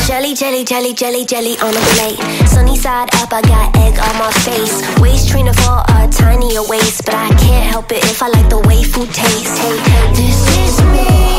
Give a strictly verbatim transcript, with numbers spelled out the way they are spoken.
Jelly, jelly, jelly, jelly, jelly on a plate. Sunny side up, I got egg on my face. Waist trainer for a tinier waist, but I can't help it if I like the way food tastes. Hey, hey, this is me.